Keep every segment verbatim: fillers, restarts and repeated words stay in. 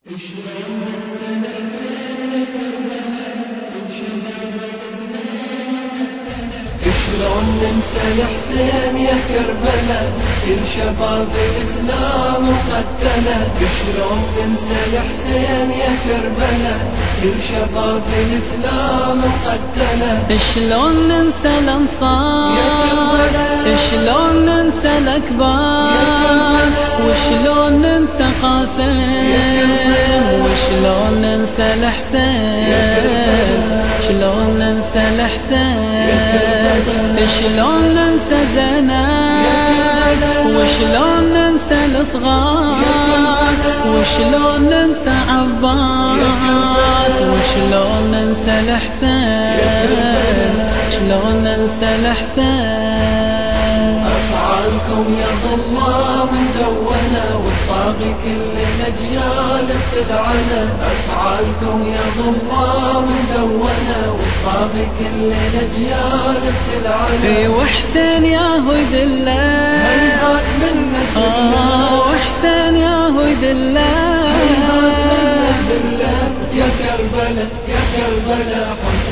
شلون ننسى الحسين يا كربلاء والشباب الإسلام قتله. شلون ننسى الحسين يا كربلاء كل شباب الإسلام قتله. شلون ننسى الحسين يا كربلاء كل شباب الإسلام قتله. شلون ننسى الأنصار يا كربلاء، شلون ننسى الأكبار وشلون ننسى قاسم وشلون ننسى الحسين شلون ننسى الحسين شلون ننسى زينب وشلون ننسى الصغار وشلون ننسى عباس وشلون ننسى الحسين شلون ننسى الحسين. أفعالكم يا ظلام مدونة والطاغي كل الأجيال بتلعنه. أفعالكم يا ظلام مدونة والطاغي كل الأجيال بتلعنه. اي وحسين يا هود الله هيهات منك آه وحسين يا هود الله هيهات منك بالله يا كربلاء يا كربلاء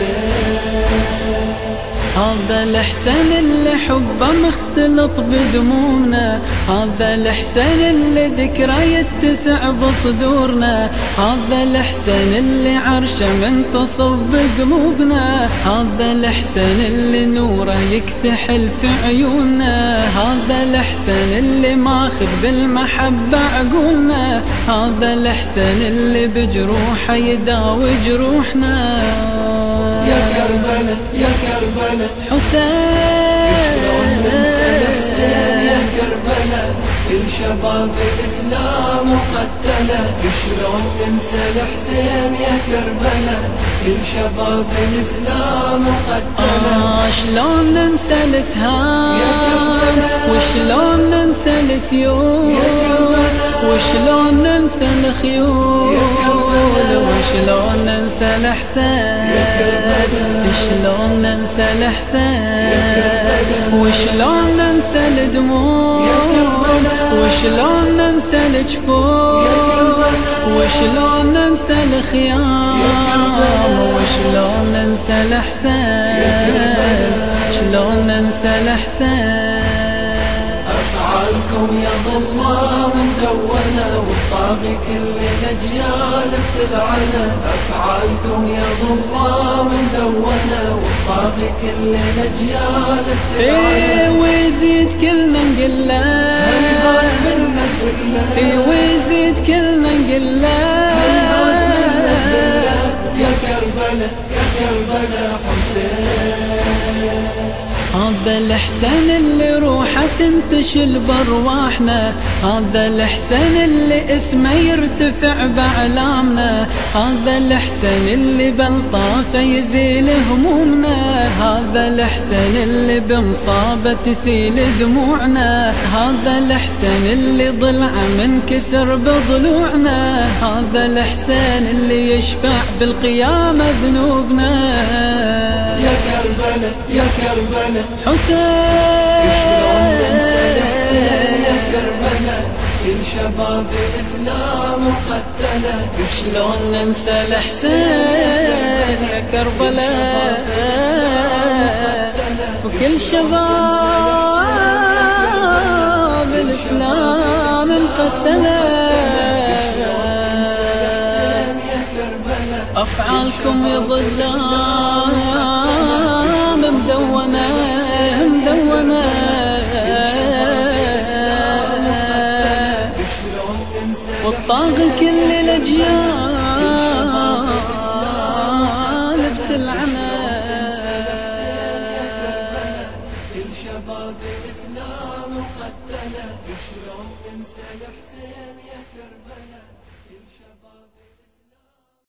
حسين. هذا الحسين اللي حبه مختلط بدمومنا. هذا الحسين اللي ذكرى يتسع بصدورنا. هذا الحسين اللي عرشه منتصب بقلوبنا. هذا الحسين اللي نوره يكتحل في عيوننا. هذا الحسين اللي ماخذ بالمحبة عقولنا. هذا الحسين اللي بجروحه يداوي جروحنا. يا كربلاء يا كربلاء حسين. شلون ننسى الحسين يا كربلاء كل شباب الإسلام قتله. شلون ننسى الحسين يا كربلاء كل شباب الإسلام قتله. آه شلون ننسى الاسهام يا كربلاء وشلون ننسى السيوف يا كربلاء وشلون ننسى الخيول يا كربلاء وشلون ننسى الحسين شلون ننسى الحسين وشلون ننسى الدموع وشلون ننسى الجفوف وشلون ننسى الخيام وشلون ننسى الحسين شلون ننسى الحسين. أفعالكم يا ظلام مدونة والطاغي كل الأجيال بتلعنه. أفعالكم يا ظلام مدونة والطاغي كل الأجيال بتلعنه. اي ويزيد كلنا نقول له هيهات منك بالله اي ويزيد كلنا نقول له هيهات منك بالله يا كربلاء يا كربلاء حسين. هذا الحسين اللي روحه تنتشل بارواحنا. هذا الحسين اللي اسمه يرتفع باعلامنا. هذا الحسين اللي بلطافه يزيل همومنا. هذا الحسين اللي بمصابه تسيل دموعنا. هذا الحسين اللي ضلعه منكسر بضلوعنا. هذا الحسين اللي يشفع بالقيامه ذنوبنا. يا كربلاء يا كربلاء حسين. شلون ننسى الحسين يا كربلاء كل شباب الإسلام قتله. شلون ننسى الحسين يا كربلاء وكل شباب الإسلام انقتله. أفعالكم ظلام مدونة مدونة والطاغي كل الأجيال بتلعنه. كل شباب الإسلام قتله. شلون ننسى الحسين يا كربلاء كل شباب